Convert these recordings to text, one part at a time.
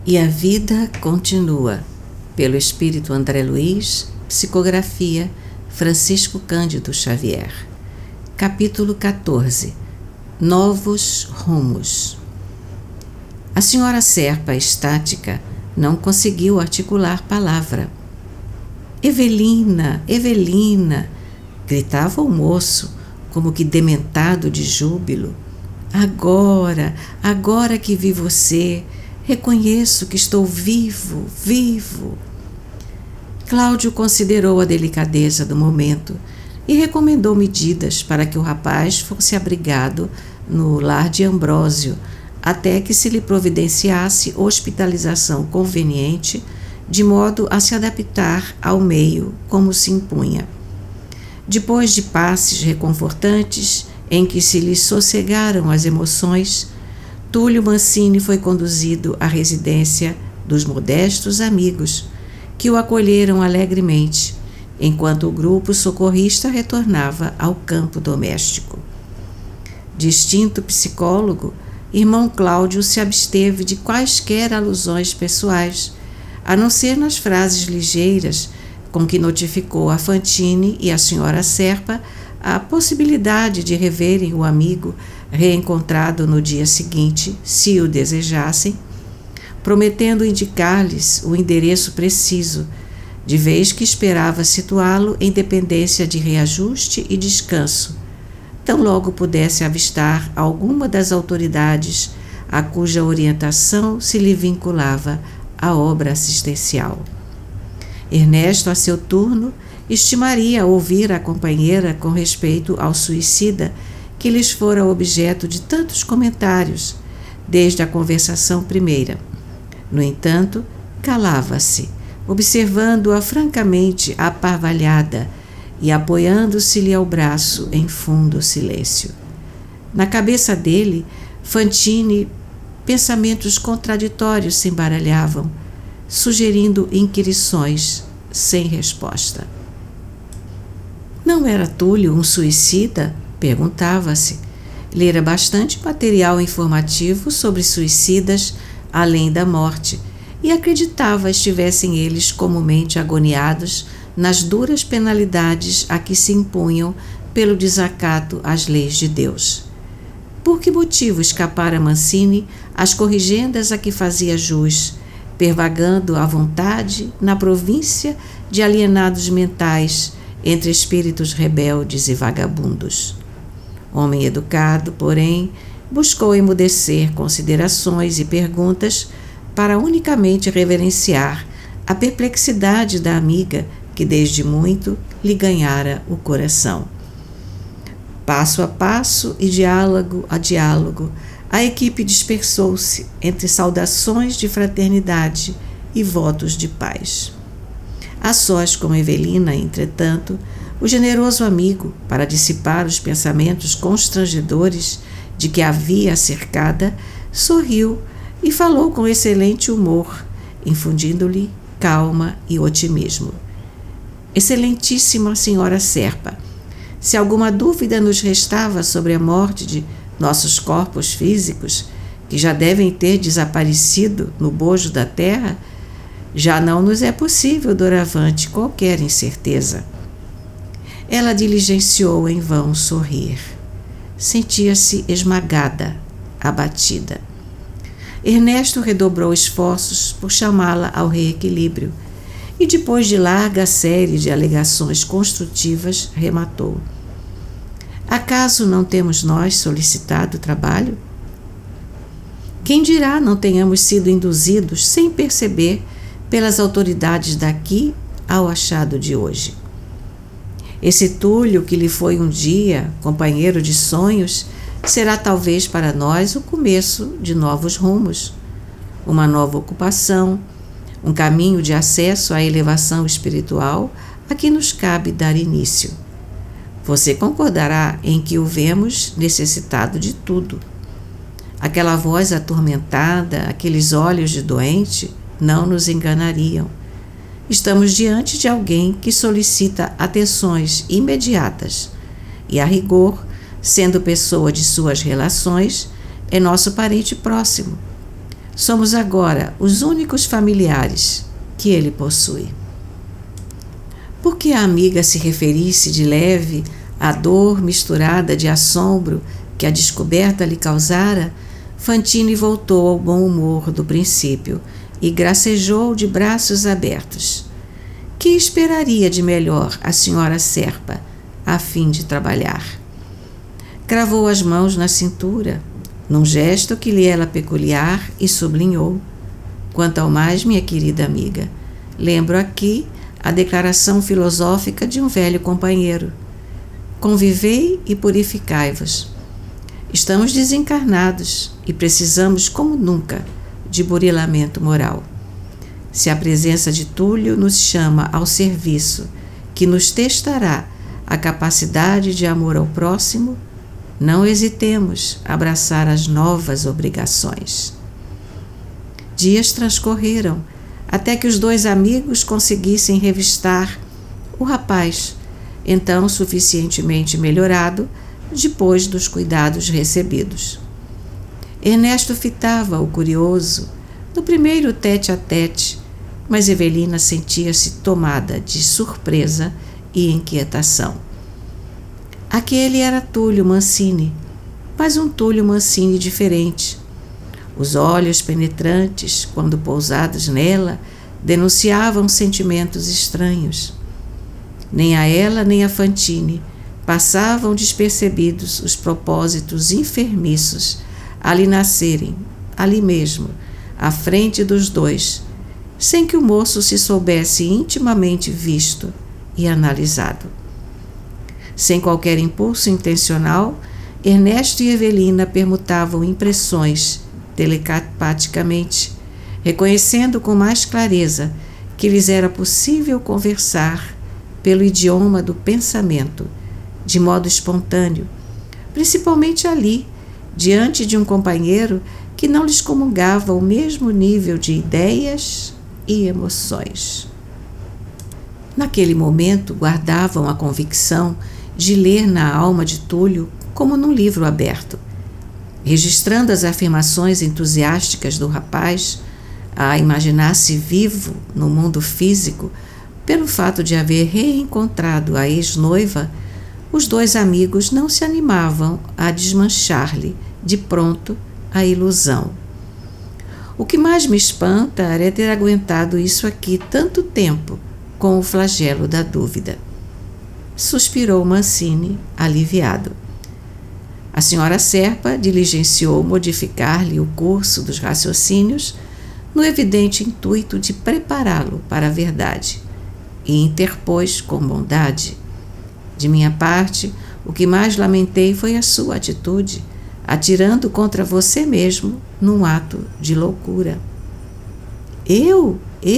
E a vida continua. Pelo Espírito André Luiz, psicografia Francisco Cândido Xavier. Capítulo 14. Novos rumos. A senhora Serpa, estática, não conseguiu articular palavra. Evelina, Evelina, gritava o moço, como que dementado de júbilo. Agora que vi você, reconheço que estou vivo, vivo. Cláudio considerou a delicadeza do momento e recomendou medidas para que o rapaz fosse abrigado no lar de Ambrósio, até que se lhe providenciasse hospitalização conveniente, de modo a se adaptar ao meio como se impunha. Depois de passes reconfortantes, em que se lhe sossegaram as emoções, Túlio Mancini foi conduzido à residência dos modestos amigos, que o acolheram alegremente, enquanto o grupo socorrista retornava ao campo doméstico. Distinto psicólogo, irmão Cláudio se absteve de quaisquer alusões pessoais, a não ser nas frases ligeiras com que notificou a Fantine e a senhora Serpa a possibilidade de reverem o amigo reencontrado no dia seguinte, se o desejassem, prometendo indicar-lhes o endereço preciso, de vez que esperava situá-lo em dependência de reajuste e descanso, tão logo pudesse avistar alguma das autoridades a cuja orientação se lhe vinculava a obra assistencial. Ernesto, a seu turno, estimaria ouvir a companheira com respeito ao suicida que lhes fora objeto de tantos comentários, desde a conversação primeira. No entanto, calava-se, observando-a francamente aparvalhada e apoiando-se-lhe ao braço em fundo silêncio. Na cabeça dele, Fantine, pensamentos contraditórios se embaralhavam, sugerindo inquirições sem resposta. Não era Túlio um suicida? Perguntava-se. Lera bastante material informativo sobre suicidas além da morte e acreditava estivessem eles comumente agoniados nas duras penalidades a que se impunham pelo desacato às leis de Deus. Por que motivo escapara Mancini às corrigendas a que fazia jus, pervagando à vontade na província de alienados mentais entre espíritos rebeldes e vagabundos? Homem educado, porém, buscou emudecer considerações e perguntas para unicamente reverenciar a perplexidade da amiga que desde muito lhe ganhara o coração. Passo a passo e diálogo a diálogo, a equipe dispersou-se entre saudações de fraternidade e votos de paz. A sós com Evelina, entretanto, o generoso amigo, para dissipar os pensamentos constrangedores de que havia cercada, sorriu e falou com excelente humor, infundindo-lhe calma e otimismo. Excelentíssima senhora Serpa, se alguma dúvida nos restava sobre a morte de nossos corpos físicos, que já devem ter desaparecido no bojo da terra, já não nos é possível doravante qualquer incerteza. Ela diligenciou em vão sorrir. Sentia-se esmagada, abatida. Ernesto redobrou esforços por chamá-la ao reequilíbrio e, depois de larga série de alegações construtivas, rematou. Acaso não temos nós solicitado trabalho? Quem dirá não tenhamos sido induzidos, sem perceber, pelas autoridades daqui ao achado de hoje? Esse Túlio, que lhe foi um dia companheiro de sonhos, será talvez para nós o começo de novos rumos, uma nova ocupação, um caminho de acesso à elevação espiritual a que nos cabe dar início. Você concordará em que o vemos necessitado de tudo. Aquela voz atormentada, aqueles olhos de doente, não nos enganariam. Estamos diante de alguém que solicita atenções imediatas e, a rigor, sendo pessoa de suas relações, é nosso parente próximo. Somos agora os únicos familiares que ele possui. Por que a amiga se referisse de leve à dor misturada de assombro que a descoberta lhe causara, Fantine voltou ao bom humor do princípio e gracejou de braços abertos. Que esperaria de melhor a senhora Serpa, a fim de trabalhar? Cravou as mãos na cintura, num gesto que lhe era peculiar, e sublinhou: quanto ao mais, minha querida amiga, lembro aqui a declaração filosófica de um velho companheiro: convivei e purificai-vos. Estamos desencarnados e precisamos, como nunca, de burilamento moral. Se a presença de Túlio nos chama ao serviço que nos testará a capacidade de amor ao próximo, não hesitemos a abraçar as novas obrigações. Dias transcorreram até que os dois amigos conseguissem revistar o rapaz, então suficientemente melhorado depois dos cuidados recebidos. Ernesto fitava o curioso no primeiro tete-a-tete, mas Evelina sentia-se tomada de surpresa e inquietação. Aquele era Túlio Mancini, mas um Túlio Mancini diferente. Os olhos penetrantes, quando pousados nela, denunciavam sentimentos estranhos. Nem a ela nem a Fantine passavam despercebidos os propósitos enfermiços a lhe nascerem, ali mesmo, à frente dos dois, sem que o moço se soubesse intimamente visto e analisado. Sem qualquer impulso intencional, Ernesto e Evelina permutavam impressões telepaticamente, reconhecendo com mais clareza que lhes era possível conversar pelo idioma do pensamento, de modo espontâneo, principalmente ali, diante de um companheiro que não lhes comungava o mesmo nível de ideias e emoções. Naquele momento, guardavam a convicção de ler na alma de Túlio como num livro aberto, registrando as afirmações entusiásticas do rapaz, a imaginar-se vivo no mundo físico pelo fato de haver reencontrado a ex-noiva. Os dois amigos não se animavam a desmanchar-lhe de pronto a ilusão. O que mais me espanta é ter aguentado isso aqui tanto tempo com o flagelo da dúvida. Suspirou Mancini, aliviado. A senhora Serpa diligenciou modificar-lhe o curso dos raciocínios no evidente intuito de prepará-lo para a verdade e interpôs com bondade: de minha parte, o que mais lamentei foi a sua atitude, atirando contra você mesmo num ato de loucura. Eu?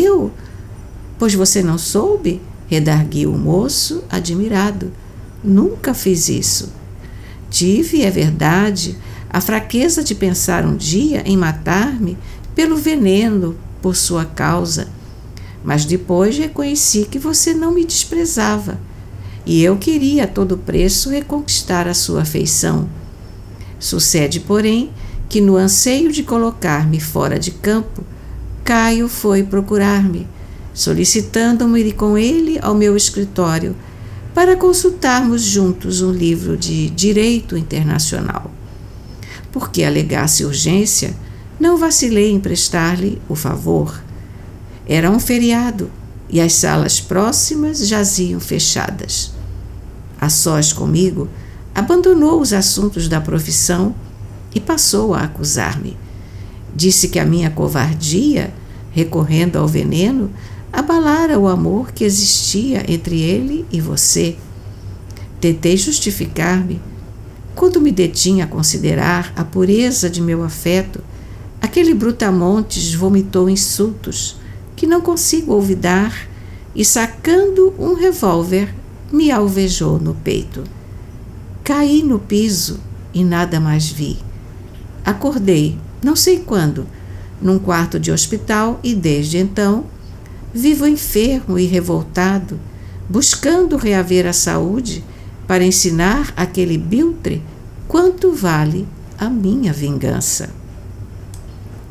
Pois você não soube? Redarguiu o moço, admirado. Nunca fiz isso. Tive, é verdade, a fraqueza de pensar um dia em matar-me pelo veneno por sua causa, mas depois reconheci que você não me desprezava e eu queria a todo preço reconquistar a sua afeição. Sucede, porém, que no anseio de colocar-me fora de campo, Caio foi procurar-me, solicitando-me ir com ele ao meu escritório para consultarmos juntos um livro de Direito Internacional. Porque alegasse urgência, não vacilei em prestar-lhe o favor. Era um feriado e as salas próximas jaziam fechadas. A sós comigo, abandonou os assuntos da profissão e passou a acusar-me. Disse que a minha covardia, recorrendo ao veneno, abalara o amor que existia entre ele e você. Tentei justificar-me. Quando me detinha a considerar a pureza de meu afeto, aquele brutamontes vomitou insultos que não consigo olvidar e, sacando um revólver, me alvejou no peito. Caí no piso e nada mais vi. Acordei, não sei quando, num quarto de hospital e desde então vivo enfermo e revoltado, buscando reaver a saúde para ensinar aquele biltre quanto vale a minha vingança.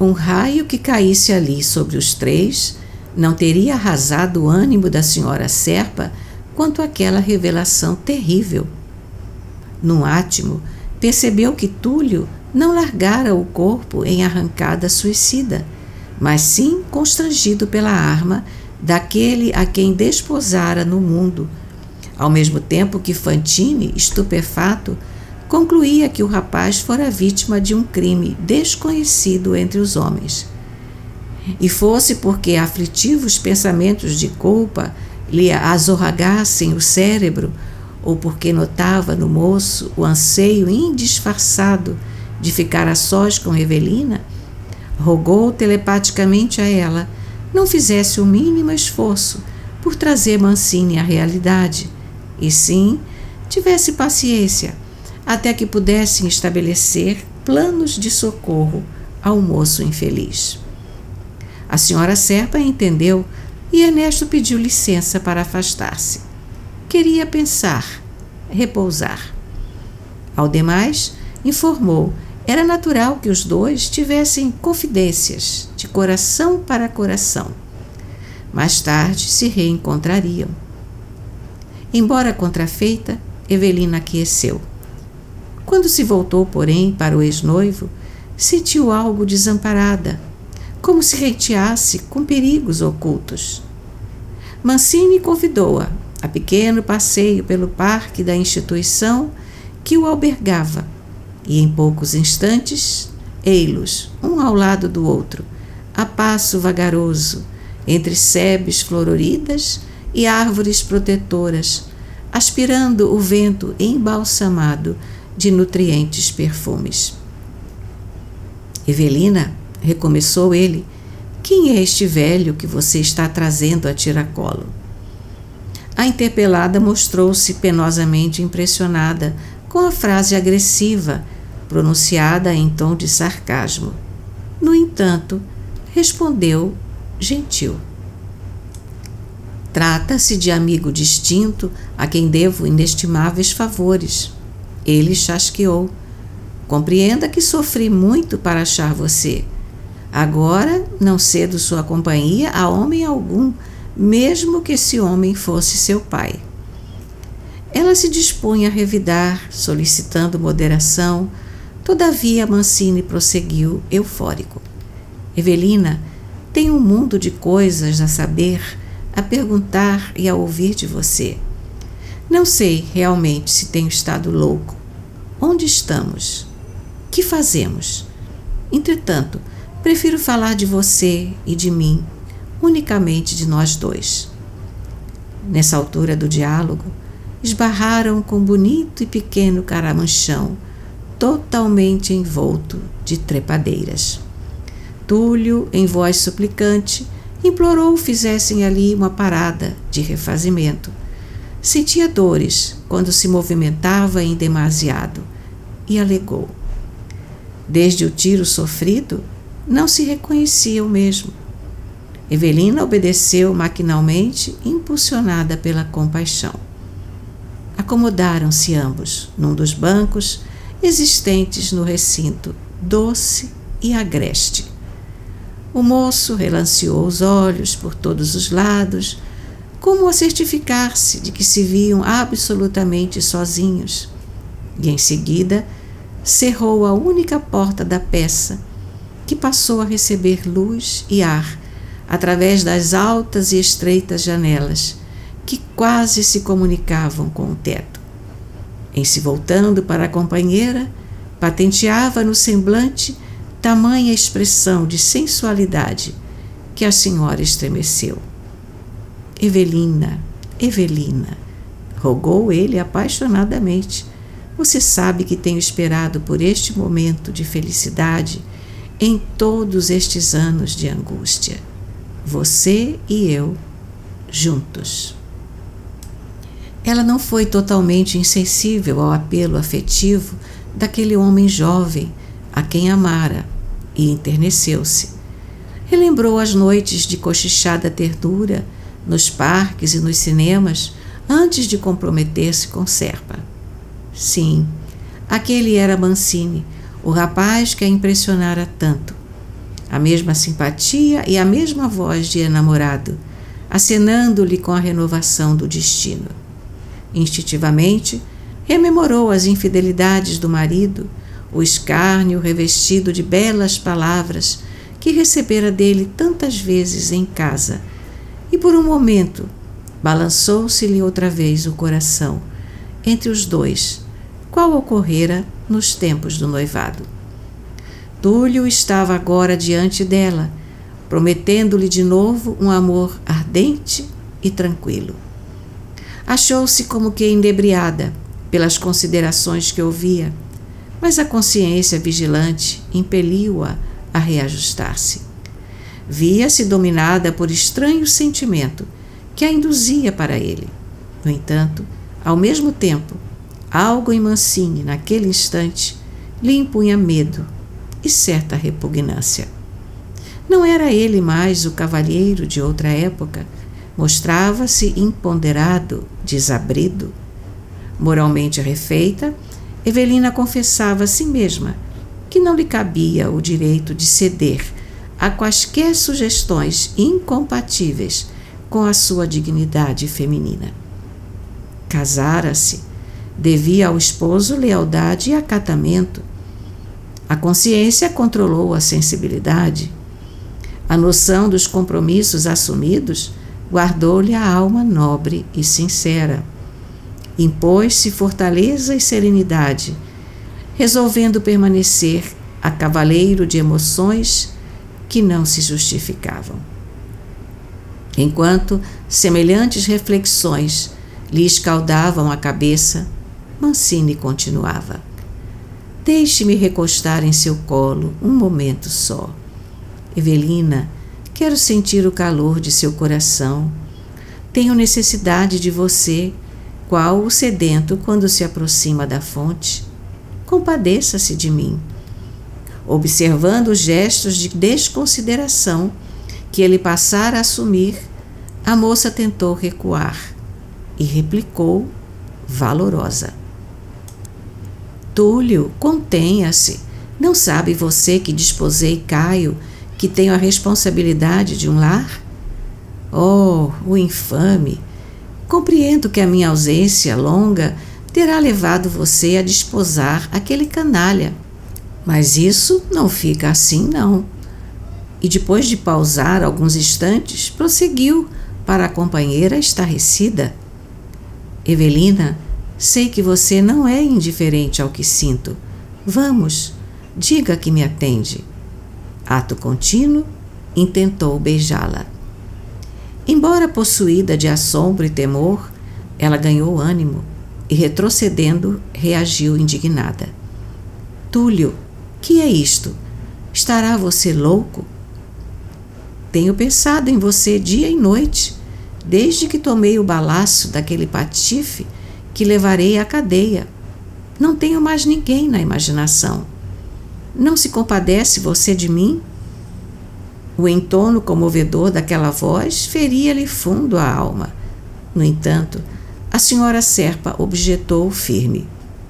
Um raio que caísse ali sobre os três não teria arrasado o ânimo da senhora Serpa quanto aquela revelação terrível. Num átimo, percebeu que Túlio não largara o corpo em arrancada suicida, mas sim constrangido pela arma daquele a quem desposara no mundo, ao mesmo tempo que Fantine, estupefato, concluía que o rapaz fora vítima de um crime desconhecido entre os homens. E fosse porque aflitivos pensamentos de culpa lhe azorragassem o cérebro, ou porque notava no moço o anseio indisfarçado de ficar a sós com Evelina, rogou telepaticamente a ela não fizesse o mínimo esforço por trazer Mancini à realidade, e sim tivesse paciência até que pudessem estabelecer planos de socorro ao moço infeliz. A senhora Serpa entendeu e Ernesto pediu licença para afastar-se. Queria pensar, repousar. Ao demais, informou, era natural que os dois tivessem confidências de coração para coração. Mais tarde se reencontrariam. Embora contrafeita, Evelina aqueceu. Quando se voltou, porém, para o ex-noivo, sentiu algo desamparada, como se hateasse com perigos ocultos. Mancini convidou-a a pequeno passeio pelo parque da instituição que o albergava, e em poucos instantes, ei-los, um ao lado do outro, a passo vagaroso, entre sebes floridas e árvores protetoras, aspirando o vento embalsamado de nutrientes perfumes. Evelina, recomeçou ele, quem é este velho que você está trazendo a tiracolo? A interpelada mostrou-se penosamente impressionada com a frase agressiva, pronunciada em tom de sarcasmo. No entanto, respondeu gentil. Trata-se de amigo distinto a quem devo inestimáveis favores. Ele chasqueou. Compreenda que sofri muito para achar você. Agora não cedo sua companhia a homem algum, mesmo que esse homem fosse seu pai. Ela se dispunha a revidar, solicitando moderação. Todavia Mancini prosseguiu, eufórico. Evelina, tem um mundo de coisas a saber, a perguntar e a ouvir de você. Não sei realmente se tenho estado louco. Onde estamos? Que fazemos? Entretanto, prefiro falar de você e de mim, unicamente de nós dois. Nessa altura do diálogo, esbarraram com bonito e pequeno caramanchão, totalmente envolto de trepadeiras. Túlio, em voz suplicante, implorou fizessem ali uma parada de refazimento. Sentia dores quando se movimentava em demasiado e alegou. Desde o tiro sofrido, não se reconhecia o mesmo. Evelina obedeceu maquinalmente, impulsionada pela compaixão. Acomodaram-se ambos num dos bancos existentes no recinto, doce e agreste. O moço relanceou os olhos por todos os lados, como a certificar-se de que se viam absolutamente sozinhos, e em seguida cerrou a única porta da peça, que passou a receber luz e ar através das altas e estreitas janelas, que quase se comunicavam com o teto. Em se voltando para a companheira, patenteava no semblante tamanha expressão de sensualidade que a senhora estremeceu. Evelina, Evelina, rogou ele apaixonadamente, você sabe que tenho esperado por este momento de felicidade em todos estes anos de angústia. Você e eu, juntos. Ela não foi totalmente insensível ao apelo afetivo daquele homem jovem a quem amara e enterneceu-se. Relembrou as noites de cochichada ternura nos parques e nos cinemas antes de comprometer-se com Serpa. Sim, aquele era Mancini, o rapaz que a impressionara tanto. a mesma simpatia e a mesma voz de enamorado, acenando-lhe com a renovação do destino. Instintivamente, rememorou as infidelidades do marido, o escárnio revestido de belas palavras que recebera dele tantas vezes em casa, e por um momento balançou-se-lhe outra vez o coração, entre os dois, qual ocorrera nos tempos do noivado. Túlio estava agora diante dela, prometendo-lhe de novo um amor ardente e tranquilo. Achou-se como que inebriada pelas considerações que ouvia, mas a consciência vigilante impeliu-a a reajustar-se. Via-se dominada por estranho sentimento que a induzia para ele. No entanto, ao mesmo tempo, algo em Mancini, naquele instante, lhe impunha medo e certa repugnância. Não era ele mais o cavalheiro de outra época, mostrava-se imponderado, desabrido. Moralmente refeita, Evelina confessava a si mesma que não lhe cabia o direito de ceder a quaisquer sugestões incompatíveis com a sua dignidade feminina. Casara-se, devia ao esposo lealdade e acatamento. A consciência controlou a sensibilidade. A noção dos compromissos assumidos guardou-lhe a alma nobre e sincera. Impôs-se fortaleza e serenidade, resolvendo permanecer a cavaleiro de emoções que não se justificavam. Enquanto semelhantes reflexões lhe escaldavam a cabeça, Mancini continuava: Deixe-me recostar em seu colo um momento só. Evelina, quero sentir o calor de seu coração. Tenho necessidade de você, qual o sedento quando se aproxima da fonte. Compadeça-se de mim. Observando os gestos de desconsideração que ele passara a assumir, a moça tentou recuar e replicou, valorosa: Túlio, contenha-se. Não sabe você que desposei Caio, que tenho a responsabilidade de um lar? Oh, o infame! Compreendo que a minha ausência longa terá levado você a desposar aquele canalha. Mas isso não fica assim, não. E depois de pausar alguns instantes, prosseguiu para a companheira estarrecida: Evelina, sei que você não é indiferente ao que sinto. Vamos, diga que me atende. Ato contínuo, intentou beijá-la. Embora possuída de assombro e temor, ela ganhou ânimo e, retrocedendo, reagiu indignada. Túlio, que é isto? Estará você louco? Tenho pensado em você dia e noite, desde que tomei o balaço daquele patife que levarei à cadeia. Não tenho mais ninguém na imaginação. Não se compadece você de mim? O entono comovedor daquela voz feria-lhe fundo a alma. No entanto, a senhora Serpa objetou firme.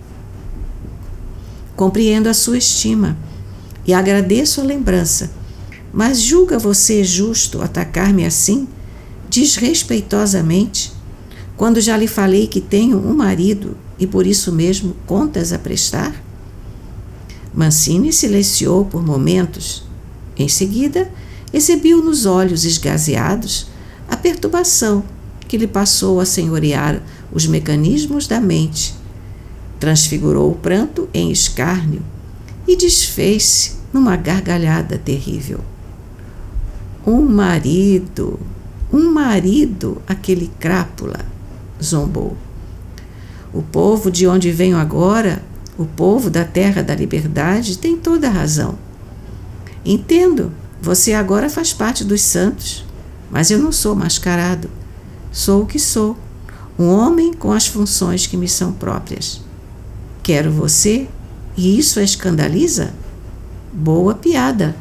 Compreendo a sua estima e agradeço a lembrança, mas julga você justo atacar-me assim, desrespeitosamente, quando já lhe falei que tenho um marido e por isso mesmo contas a prestar? Mancini silenciou por momentos. Em seguida, exibiu nos olhos esgazeados a perturbação que lhe passou a senhorear os mecanismos da mente. Transfigurou o pranto em escárnio e desfez-se numa gargalhada terrível. Um marido, aquele crápula, zombou. O povo de onde venho agora, o povo da terra da liberdade, tem toda a razão. Entendo, você agora faz parte dos santos, mas eu não sou mascarado. Sou o que sou, um homem com as funções que me são próprias. Quero você, e isso a escandaliza? Boa piada.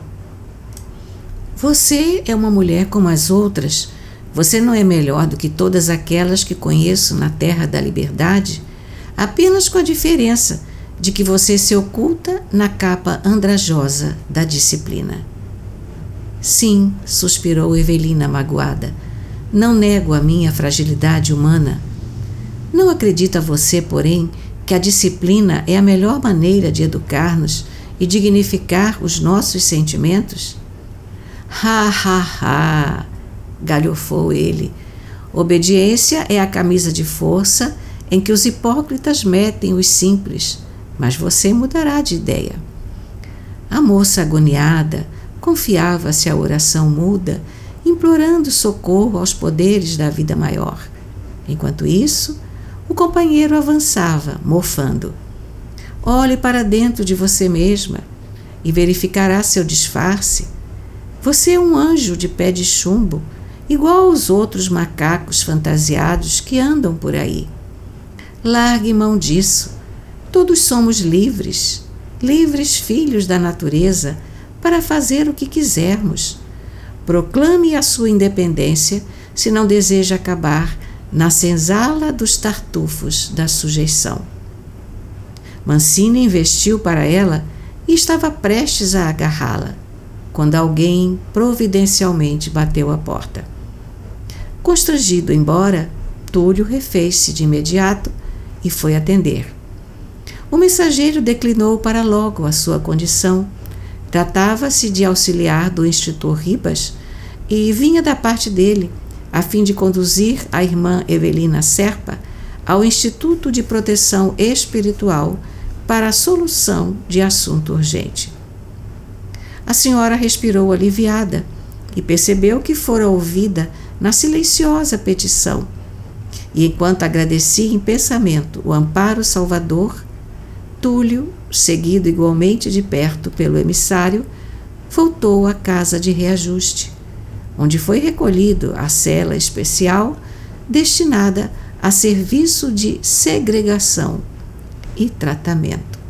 Você é uma mulher como as outras. Você não é melhor do que todas aquelas que conheço na terra da liberdade, apenas com a diferença de que você se oculta na capa andrajosa da disciplina. Sim, suspirou Evelina magoada. Não nego a minha fragilidade humana. Não acredita você, porém, que a disciplina é a melhor maneira de educar-nos e dignificar os nossos sentimentos? Ha, ha, ha! Galhofou ele. Obediência é a camisa de força em que os hipócritas metem os simples, mas você mudará de ideia. A moça agoniada confiava-se à oração muda, implorando socorro aos poderes da vida maior. Enquanto isso, o companheiro avançava, mofando. Olhe para dentro de você mesma e verificará seu disfarce. Você é um anjo de pé de chumbo, igual aos outros macacos fantasiados que andam por aí. Largue mão disso. Todos somos livres, livres filhos da natureza, para fazer o que quisermos. Proclame a sua independência se não deseja acabar na senzala dos tartufos da sujeição. Mancini investiu para ela e estava prestes a agarrá-la, quando alguém providencialmente bateu à porta. Constrangido embora, Túlio refez-se de imediato e foi atender. O mensageiro declinou para logo a sua condição. Tratava-se de auxiliar do instrutor Ribas e vinha da parte dele, a fim de conduzir a irmã Evelina Serpa ao Instituto de Proteção Espiritual para a solução de assunto urgente. A senhora respirou aliviada e percebeu que fora ouvida na silenciosa petição. E enquanto agradecia em pensamento o amparo salvador, Túlio, seguido igualmente de perto pelo emissário, voltou à casa de reajuste, onde foi recolhido à cela especial destinada a serviço de segregação e tratamento.